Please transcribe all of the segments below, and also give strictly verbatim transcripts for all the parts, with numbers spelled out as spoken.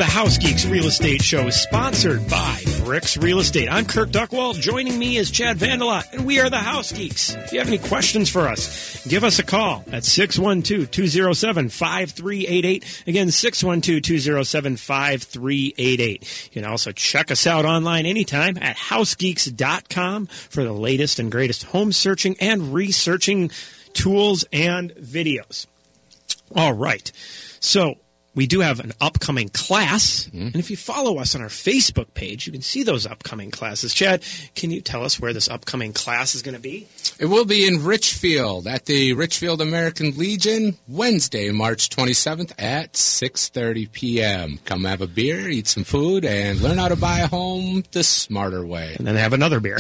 the House Geeks Real Estate Show, sponsored by Bricks Real Estate. I'm Kirk Duckwald. Joining me is Chad Vandelot, and we are the House Geeks. If you have any questions for us, give us a call at six one two, two oh seven, five three eight eight. Again, six one two, two oh seven, five three eight eight. You can also check us out online anytime at house geeks dot com for the latest and greatest home searching and researching tools and videos. All right. So we do have an upcoming class, mm-hmm. and if you follow us on our Facebook page, you can see those upcoming classes. Chad, can you tell us where this upcoming class is going to be? It will be in Richfield at the Richfield American Legion, Wednesday, March twenty-seventh at six thirty p.m. Come have a beer, eat some food, and learn how to buy a home the smarter way. And then have another beer.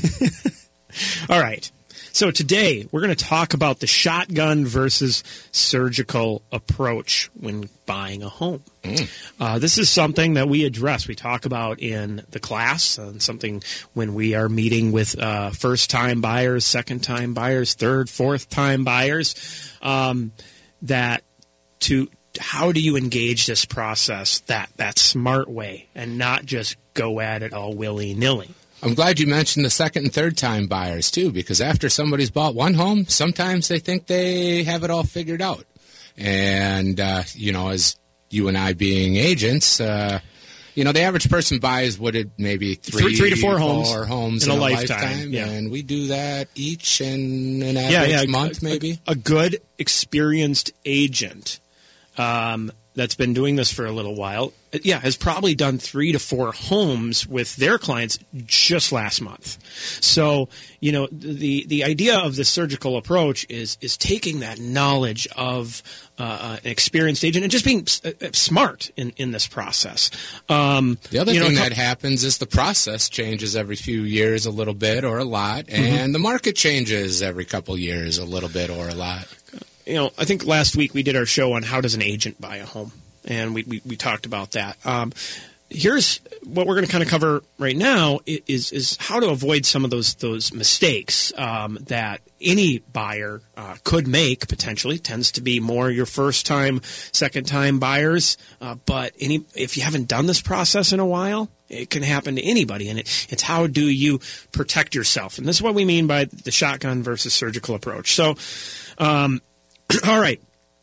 All right. So today, we're going to talk about the shotgun versus surgical approach when buying a home. Mm. Uh, this is something that we address. We talk about in the class, and something when we are meeting with uh, first-time buyers, second-time buyers, third, fourth-time buyers, um, that to how do you engage this process that, that smart way and not just go at it all willy-nilly. I'm glad you mentioned the second and third time buyers, too, because after somebody's bought one home, sometimes they think they have it all figured out. And, uh, you know, as you and I being agents, uh, you know, the average person buys, what it maybe three, three, three to four homes, four homes in, in a, a lifetime. lifetime. Yeah. And we do that each in an average yeah, yeah, month, a, maybe. A, a good, experienced agent um, that's been doing this for a little while, yeah, has probably done three to four homes with their clients just last month. So, you know, the the idea of the surgical approach is is taking that knowledge of uh, an experienced agent and just being uh, smart in, in this process. Um, the other you know, thing that happens is the process changes every few years a little bit or a lot, and mm-hmm. the market changes every couple years a little bit or a lot. You know, I think last week we did our show on how does an agent buy a home. And we, we, we talked about that. Um, here's what we're going to kind of cover right now is is how to avoid some of those those mistakes um, that any buyer uh, could make potentially. Tends to be more your first time, second time buyers. Uh, but any if you haven't done this process in a while, it can happen to anybody. And it, it's how do you protect yourself? And this is what we mean by the shotgun versus surgical approach. So, um, all right.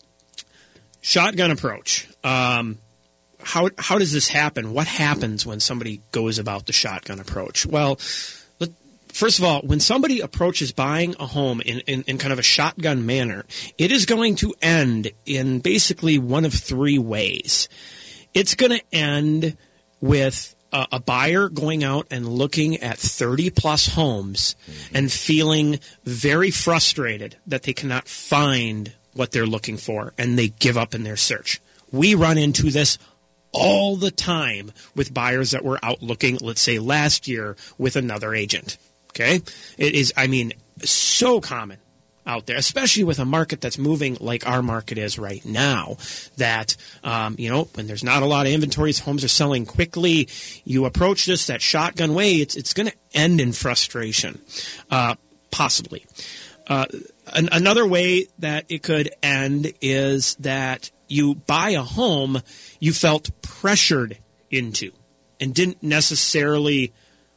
Shotgun approach. Um, how how does this happen? What happens when somebody goes about the shotgun approach? Well, let, first of all, when somebody approaches buying a home in, in, in kind of a shotgun manner, it is going to end in basically one of three ways. It's going to end with a, a buyer going out and looking at thirty-plus homes mm-hmm. and feeling very frustrated that they cannot find what they're looking for, and they give up in their search. We run into this all the time with buyers that were out looking, let's say last year, with another agent. Okay? It is, I mean, so common out there, especially with a market that's moving like our market is right now, that, um, you know, when there's not a lot of inventories, homes are selling quickly, you approach this that shotgun way, it's, it's going to end in frustration, uh, possibly. Uh, an, another way that it could end is that you buy a home you felt pressured into and didn't necessarily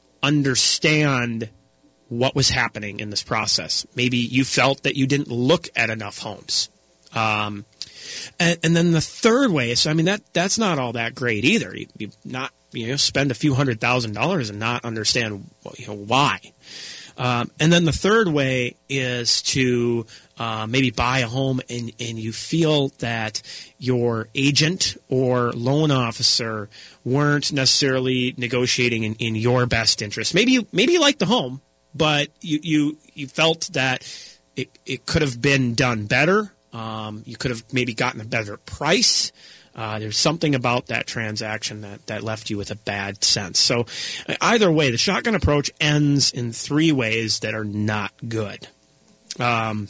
understand what was happening in this process. Maybe you felt that you didn't look at enough homes. Um, and, and then the third way, so I mean, that that's not all that great either. You, you not you know spend a few hundred thousand dollars and not understand you know why. Um, and then the third way is to uh, maybe buy a home and, and you feel that your agent or loan officer weren't necessarily negotiating in, in your best interest. Maybe you, maybe you liked the home, but you, you, you felt that it, it could have been done better. Um, you could have maybe gotten a better price. Uh, there's something about that transaction that, that left you with a bad sense. So either way, the shotgun approach ends in three ways that are not good. Um,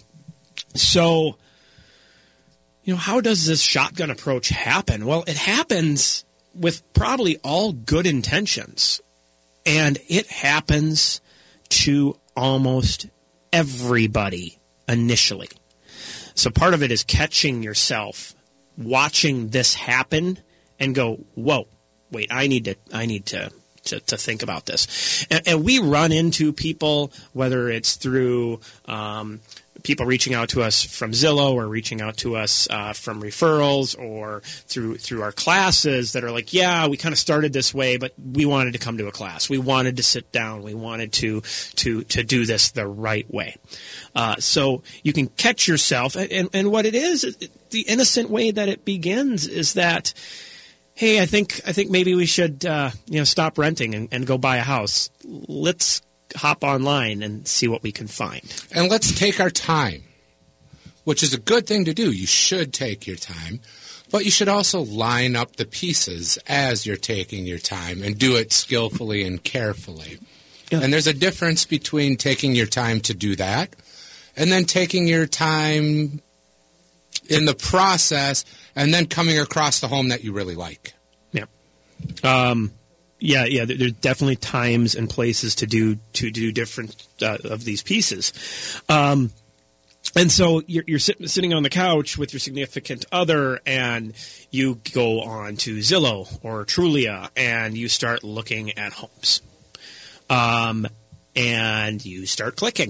so, you know, how does this shotgun approach happen? Well, it happens with probably all good intentions, and it happens to almost everybody initially. So part of it is catching yourself watching this happen and go, whoa, wait, I need to, I need to, to, to think about this. And, and we run into people, whether it's through um, people reaching out to us from Zillow or reaching out to us uh, from referrals or through through our classes that are like, yeah, we kind of started this way, but we wanted to come to a class. We wanted to sit down. We wanted to to to do this the right way. Uh, so you can catch yourself. And, and what it is, the innocent way that it begins is that, hey, I think I think maybe we should uh, you know stop renting and, and go buy a house. Let's hop online and see what we can find. And let's take our time, which is a good thing to do. You should take your time, but you should also line up the pieces as you're taking your time and do it skillfully and carefully. Yeah. And there's a difference between taking your time to do that and then taking your time in the process and then coming across the home that you really like. Yeah. Um Yeah, yeah. There's definitely times and places to do to do different uh, of these pieces, um, and so you're, you're sitting sitting on the couch with your significant other, and you go on to Zillow or Trulia, and you start looking at homes, um, and you start clicking,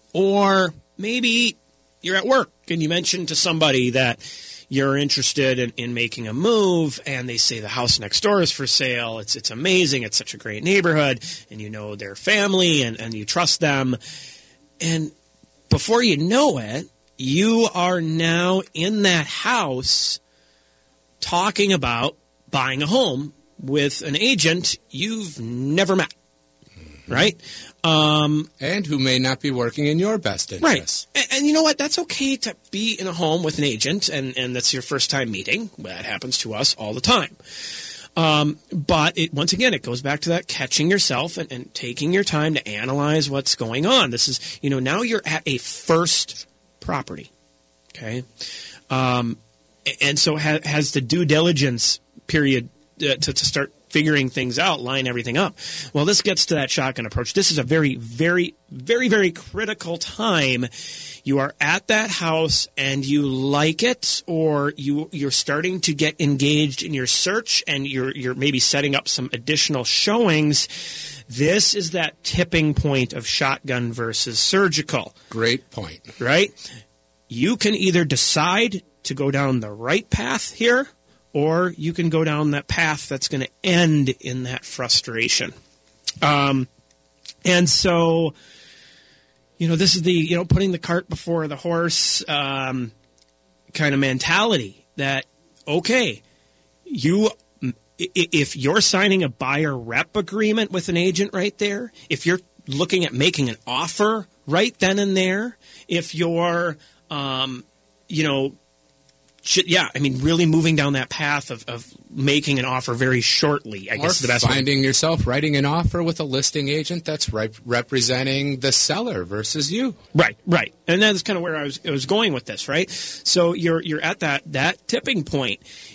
or maybe you're at work and you mention to somebody that you're interested in, in making a move, and they say the house next door is for sale. It's it's amazing. It's such a great neighborhood, and you know their family, and, and you trust them. And before you know it, you are now in that house talking about buying a home with an agent you've never met, right? Um, and who may not be working in your best interest. Right. And, and you know what? That's okay to be in a home with an agent, and, and that's your first time meeting. That happens to us all the time. Um, but it, once again, it goes back to that catching yourself and, and taking your time to analyze what's going on. This is, you know, now you're at a first property. Okay. Um, and so ha- has the due diligence period uh, to, to start figuring things out, line everything up. Well, this gets to that shotgun approach. This is a very, very, very, very critical time. You are at that house and you like it, or you, you're starting to get engaged in your search and you're, you're maybe setting up some additional showings. This is that tipping point of shotgun versus surgical. Great point. Right? You can either decide to go down the right path here, or you can go down that path that's going to end in that frustration. Um, and so, you know, this is the, you know, putting the cart before the horse um, kind of mentality that, okay, you, if you're signing a buyer rep agreement with an agent right there, if you're looking at making an offer right then and there, if you're, um, you know, Should, yeah, I mean, really moving down that path of, of making an offer very shortly, I or guess is the best finding way. yourself writing an offer with a listing agent that's rep- representing the seller versus you. Right, right. And that's kind of where I was, I was going with this, right? So you're you're at that, that tipping point.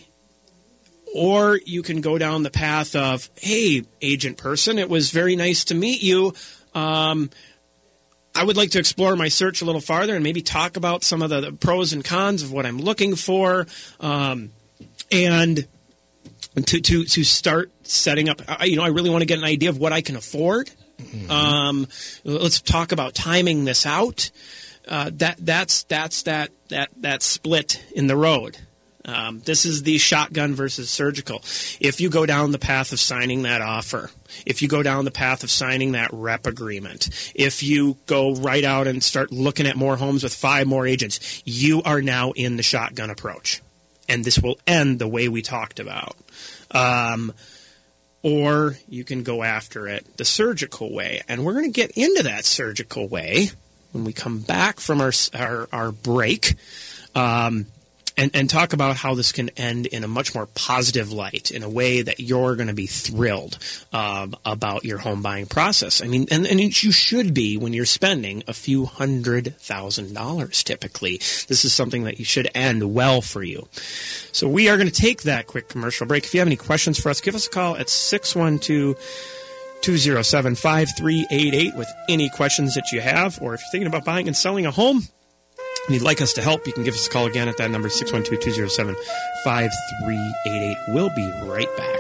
Or you can go down the path of, hey, agent person, it was very nice to meet you. Um I would like to explore my search a little farther and maybe talk about some of the, the pros and cons of what I'm looking for, um, and to, to to start setting up. You know, I really want to get an idea of what I can afford. Mm-hmm. Um, let's talk about timing this out. Uh, that that's that's that that that split in the road. Um, this is the shotgun versus surgical. If you go down the path of signing that offer, if you go down the path of signing that rep agreement, if you go right out and start looking at more homes with five more agents, you are now in the shotgun approach. And this will end the way we talked about. Um, or you can go after it the surgical way. And we're going to get into that surgical way when we come back from our, our, our break. Um, And, and talk about how this can end in a much more positive light, in a way that you're going to be thrilled um, about your home buying process. I mean, and, and you should be when you're spending a few hundred thousand dollars typically. This is something that you should end well for you. So we are going to take that quick commercial break. If you have any questions for us, give us a call at six one two, two oh seven, five three eight eight with any questions that you have. Or if you're thinking about buying and selling a home, And you'd like us to help, you can give us a call again at that number, six one two, two zero seven, five three eight eight. We'll be right back.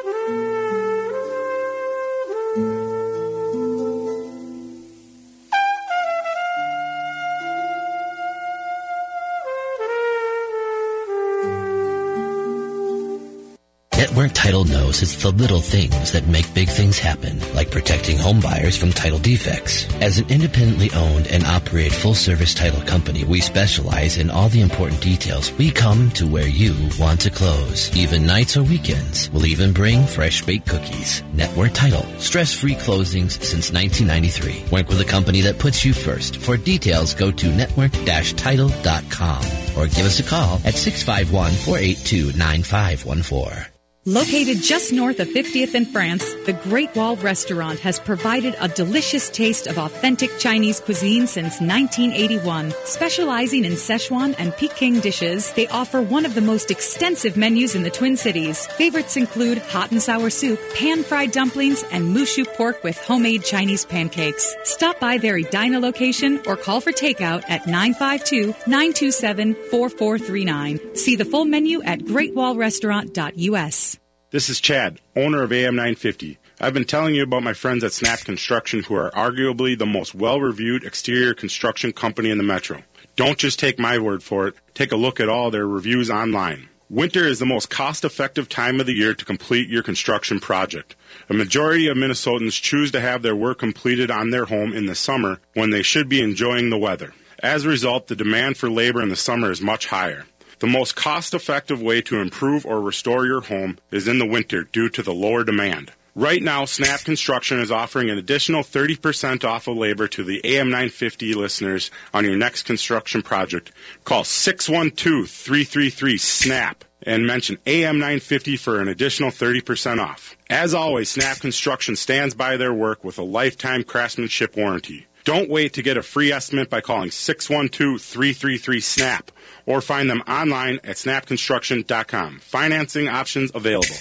Network Title knows it's the little things that make big things happen, like protecting home buyers from title defects. As an independently owned and operated full-service title company, we specialize in all the important details. We come to where you want to close, even nights or weekends. We'll even bring fresh-baked cookies. Network Title, stress-free closings since nineteen ninety-three. Work with a company that puts you first. For details, go to network dash title dot com or give us a call at six five one, four eight two, nine five one four. Located just north of fiftieth in France, the Great Wall Restaurant has provided a delicious taste of authentic Chinese cuisine since nineteen eighty-one. Specializing in Szechuan and Peking dishes, they offer one of the most extensive menus in the Twin Cities. Favorites include hot and sour soup, pan-fried dumplings, and mushu pork with homemade Chinese pancakes. Stop by their Edina location or call for takeout at nine five two, nine two seven, four four three nine. See the full menu at great wall restaurant dot U S. This is Chad, owner of A M nine fifty. I've been telling you about my friends at Snap Construction, who are arguably the most well-reviewed exterior construction company in the metro. Don't just take my word for it. Take a look at all their reviews online. Winter is the most cost-effective time of the year to complete your construction project. A majority of Minnesotans choose to have their work completed on their home in the summer when they should be enjoying the weather. As a result, the demand for labor in the summer is much higher. The most cost-effective way to improve or restore your home is in the winter due to the lower demand. Right now, Snap Construction is offering an additional thirty percent off of labor to the A M nine fifty listeners on your next construction project. Call six one two, three three three, SNAP and mention A M nine fifty for an additional thirty percent off. As always, Snap Construction stands by their work with a lifetime craftsmanship warranty. Don't wait to get a free estimate by calling six one two, three three three, SNAP or find them online at snap construction dot com. Financing options available.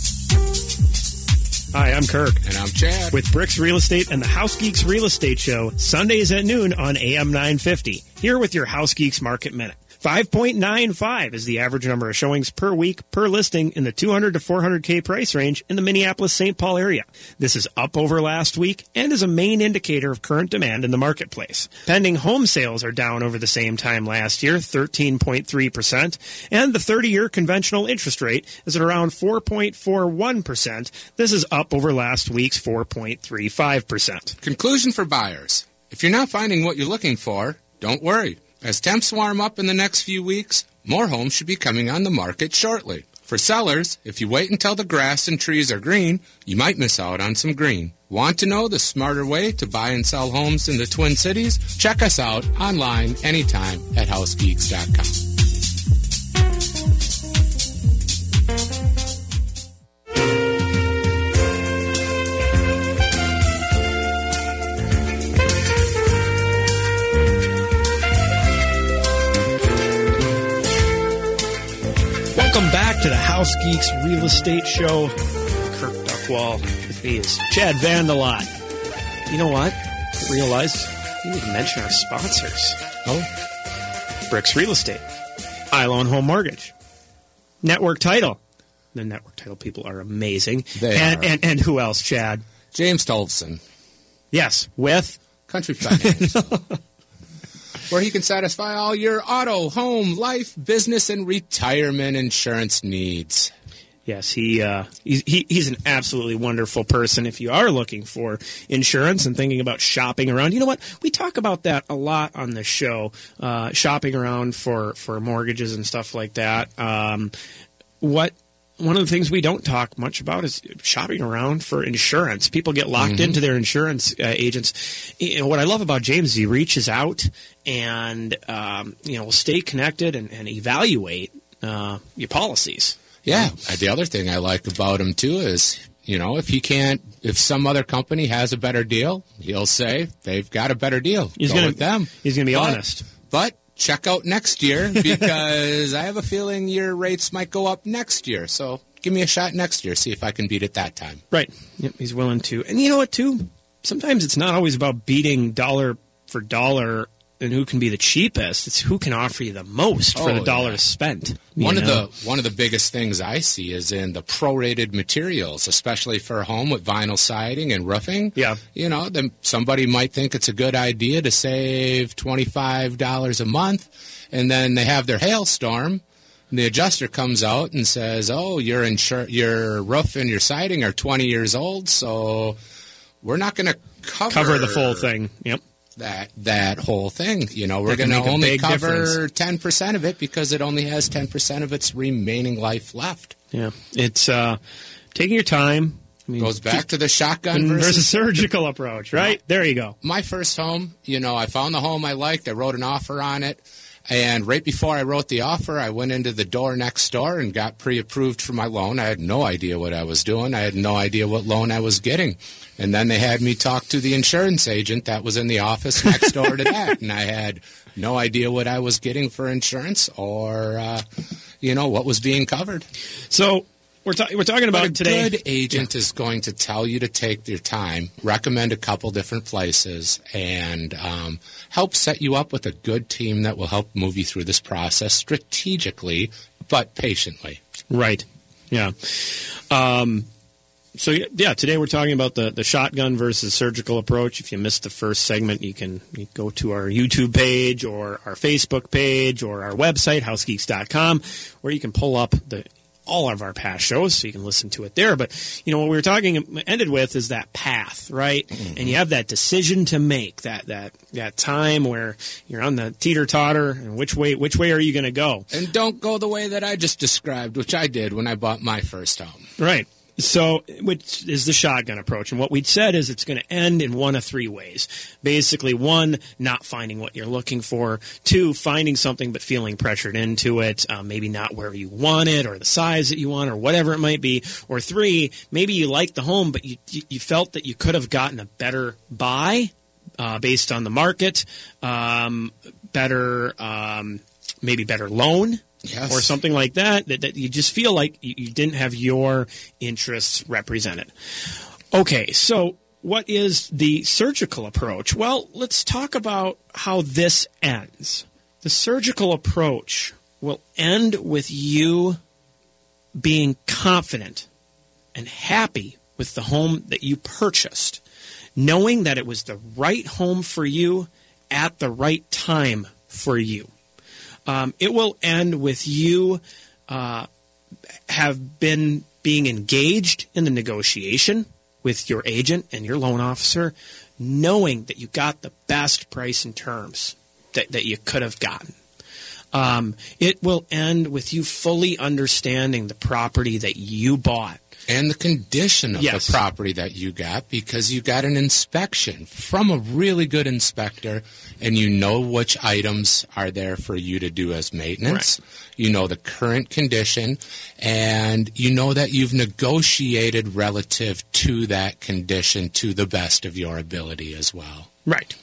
Hi, I'm Kirk. And I'm Chad. With Bricks Real Estate and the House Geeks Real Estate Show, Sundays at noon on A M nine fifty. Here with your House Geeks Market Minute. five point nine five is the average number of showings per week per listing in the two hundred to four hundred K price range in the Minneapolis-Saint Paul area. This is up over last week and is a main indicator of current demand in the marketplace. Pending home sales are down over the same time last year, thirteen point three percent, and the thirty-year conventional interest rate is at around four point four one percent. This is up over last week's four point three five percent. Conclusion for buyers. If you're not finding what you're looking for, don't worry. As temps warm up in the next few weeks, more homes should be coming on the market shortly. For sellers, if you wait until the grass and trees are green, you might miss out on some green. Want to know the smarter way to buy and sell homes in the Twin Cities? Check us out online anytime at house geeks dot com. Welcome back to the House Geeks Real Estate Show. Kirk Duckwall with me is Chad Vandelot. You know what? I realized we need to mention our sponsors. Oh, Bricks Real Estate, iLoan Home Mortgage, Network Title. The Network Title people are amazing. They and, are. And, and who else, Chad? James Tolson. Yes, with Country Finance. Where he can satisfy all your auto, home, life, business, and retirement insurance needs. Yes, he, uh, he, he he's an absolutely wonderful person if you are looking for insurance and thinking about shopping around. You know what? We talk about that a lot on the show, uh, shopping around for, for mortgages and stuff like that. Um, what One of the things we don't talk much about is shopping around for insurance. People get locked mm-hmm. into their insurance uh, agents. You know, what I love about James is he reaches out and um, you know will stay connected and, and evaluate uh, your policies. Yeah. The other thing I like about him, too, is, you know, if he can't, if some other company has a better deal, he'll say they've got a better deal. He's Go gonna, with them. He's going to be but, honest. But check out next year because I have a feeling your rates might go up next year. So give me a shot next year, see if I can beat it that time. Right. Yep, he's willing to. And you know what, too? Sometimes it's not always about beating dollar for dollar and who can be the cheapest. It's who can offer you the most for Oh, the dollars yeah. spent. you One of know? the one of the biggest things I see is in the prorated materials, especially for a home with vinyl siding and roofing. Yeah. You know, then somebody might think it's a good idea to save twenty-five dollars a month, and then they have their hailstorm, and the adjuster comes out and says, "Oh, your insur- your roof and your siding are twenty years old, so we're not going to cover cover the full thing. Yep. that that whole thing. You know, we're That can going to make a only big cover difference. ten percent of it because it only has ten percent of its remaining life left." Yeah. It's uh, taking your time. I mean, Goes back to the shotgun versus, versus, surgical approach, right? There you go. my first home. You know, I found the home I liked. I wrote an offer on it. And right before I wrote the offer, I went into the door next door and got pre-approved for my loan. I had no idea what I was doing. I had no idea what loan I was getting. And then they had me talk to the insurance agent that was in the office next door to that. And I had no idea what I was getting for insurance or, uh, you know, what was being covered. So we're, ta- we're talking about But a today. good agent is going to tell you to take your time, recommend a couple different places, and um, help set you up with a good team that will help move you through this process strategically, but patiently. Right. Yeah. Um, so, yeah, today we're talking about the, the shotgun versus surgical approach. If you missed the first segment, you can you go to our YouTube page or our Facebook page or our website, house geeks dot com, where you can pull up the all of our past shows so you can listen to it there. But, you know, what we were talking, ended with is that path, right? Mm-hmm. And you have that decision to make, that that that time where you're on the teeter-totter, and which way, which way are you going to go? And don't go the way that I just described, which I did when I bought my first home. Right. So, which is the shotgun approach. And what we'd said is it's going to end in one of three ways. Basically, one, not finding what you're looking for. Two, finding something but feeling pressured into it, um, maybe not where you want it or the size that you want or whatever it might be. Or three, maybe you like the home, but you, you felt that you could have gotten a better buy uh, based on the market, um, better, um, maybe better loan. Yes. Or something like that, that, that you just feel like you, you didn't have your interests represented. Okay, so what is the surgical approach? Well, let's talk about how this ends. The surgical approach will end with you being confident and happy with the home that you purchased, knowing that it was the right home for you at the right time for you. Um, it will end with you uh, have been being engaged in the negotiation with your agent and your loan officer, knowing that you got the best price and terms that, that you could have gotten. Um, it will end with you fully understanding the property that you bought. And the condition of Yes. the property that you got, because you got an inspection from a really good inspector, and you know which items are there for you to do as maintenance. Right. You know the current condition, and you know that you've negotiated relative to that condition to the best of your ability as well. Right.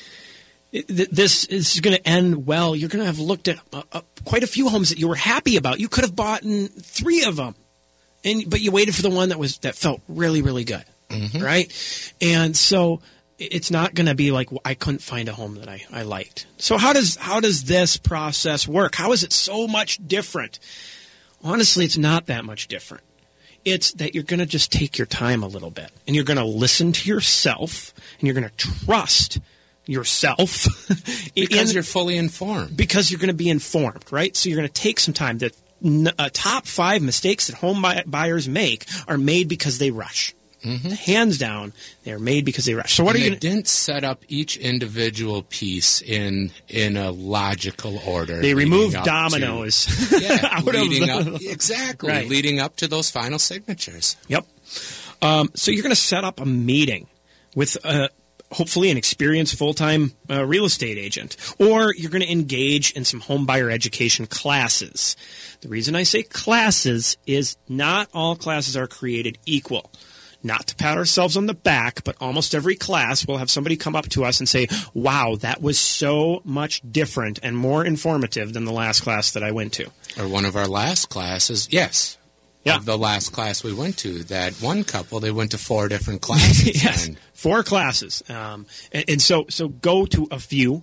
It- th- This is going to end well. You're going to have looked at uh, uh, quite a few homes that you were happy about. You could have bought in three of them. And, but you waited for the one that was that felt really, really good, mm-hmm. right? And so it's not going to be like, well, I couldn't find a home that I, I liked. So how does how does this process work? How is it so much different? Honestly, it's not that much different. It's that you're going to just take your time a little bit, and you're going to listen to yourself, and you're going to trust yourself. Because in, you're fully informed. Because you're going to be informed, right? So you're going to take some time. The uh, top five mistakes that home buy- buyers make are made because they rush. Mm-hmm. Hands down, they're made because they rush. So what and are you they going to... didn't set up each individual piece in in a logical order. They leading removed up dominoes to, yeah, out leading of the... up, exactly, Right. leading up to those final signatures. Yep. Um, so you're going to set up a meeting with uh, hopefully an experienced full-time uh, real estate agent, or you're going to engage in some home buyer education classes. The reason I say classes is not all classes are created equal. Not to pat ourselves on the back, but almost every class will have somebody come up to us and say, wow, that was so much different and more informative than the last class that I went to. Or one of our last classes, yes. Yeah. Of the last class we went to, that one couple, they went to four different classes. Yes, and four classes. Um, and, and so, so go to a few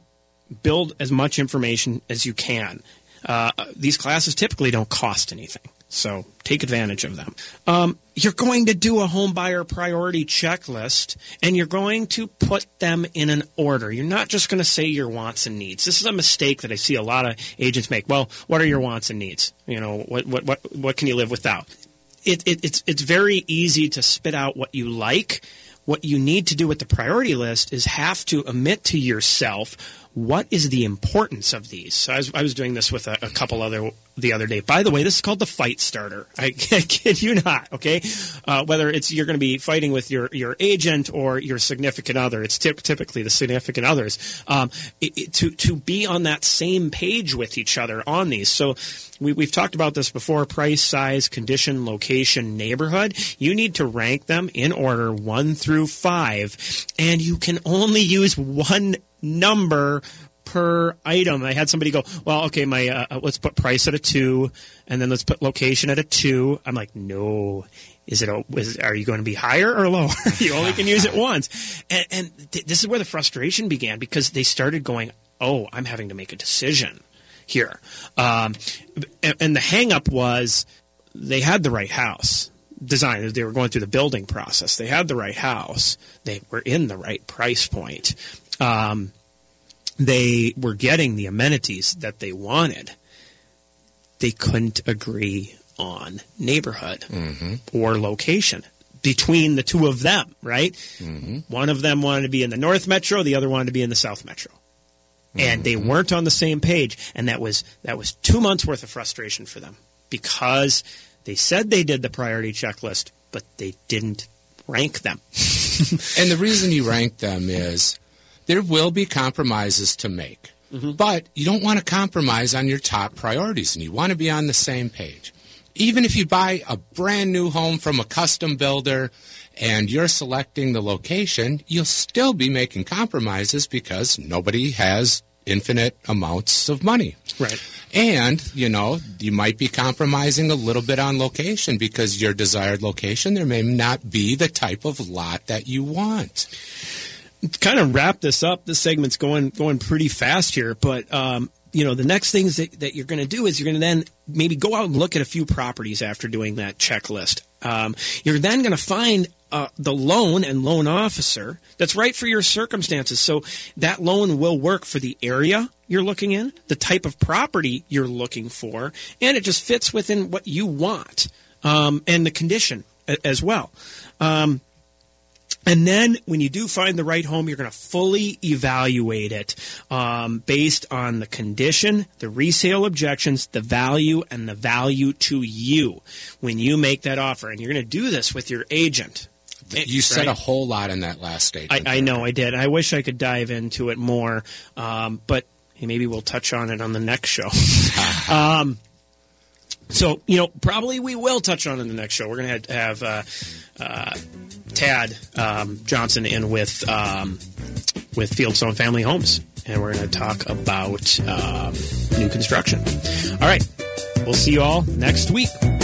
build as much information as you can. Uh, these classes typically don't cost anything, so take advantage of them. Um, you're going to do a home buyer priority checklist, and you're going to put them in an order. You're not just going to say your wants and needs. This is a mistake that I see a lot of agents make. Well, what are your wants and needs? You know, what what what, what can you live without? It, it, it's it's very easy to spit out what you like. What you need to do with the priority list is have to admit to yourself, what is the importance of these? So I was, I was doing this with a, a couple other the other day. By the way, this is called the fight starter. I kid you not, okay? Uh, whether it's you're going to be fighting with your, your agent or your significant other, it's typ- typically the significant others, um, it, it, to, to be on that same page with each other on these. So we, we've talked about this before, price, size, condition, location, neighborhood. You need to rank them in order one through five, and you can only use one number per item. I had somebody go, well, okay, my uh, let's put price at a two, and then let's put location at a two. I'm like, no. Is it? A, is, are you going to be higher or lower? You only can use it once. And, and th- this is where the frustration began, because they started going, oh, I'm having to make a decision here. Um, and, and the hang-up was they had the right house. Design. They were going through the building process. They had the right house. They were in the right price point. Um, they were getting the amenities that they wanted. They couldn't agree on neighborhood mm-hmm. or location between the two of them, right? Mm-hmm. One of them wanted to be in the North Metro, the other wanted to be in the South Metro. Mm-hmm. And they weren't on the same page, and that was that was two months worth of frustration for them, because they said they did the priority checklist, but they didn't rank them. And the reason you rank them is there will be compromises to make. Mm-hmm. But you don't want to compromise on your top priorities, and you want to be on the same page. Even if you buy a brand new home from a custom builder and you're selecting the location, you'll still be making compromises because nobody has infinite amounts of money. Right. And, you know, you might be compromising a little bit on location because your desired location, there may not be the type of lot that you want. To kind of wrap this up, this segment's going going pretty fast here, but um, you know, the next things that, that you're going to do is you're going to then maybe go out and look at a few properties after doing that checklist. Um, you're then going to find uh, the loan and loan officer that's right for your circumstances. So that loan will work for the area you're looking in, the type of property you're looking for, and it just fits within what you want, um, and the condition as well. Um, And then when you do find the right home, you're going to fully evaluate it um, based on the condition, the resale objections, the value, and the value to you when you make that offer. And you're going to do this with your agent. You said right? a whole lot in that last statement. I, I know I did. I wish I could dive into it more, um, but hey, maybe we'll touch on it on the next show. um, so, you know, probably we will touch on it in the next show. We're going to have... Uh, uh, Tad um, Johnson in with um, with Fieldstone Family Homes, and we're going to talk about um, new construction. All right, we'll see you all next week.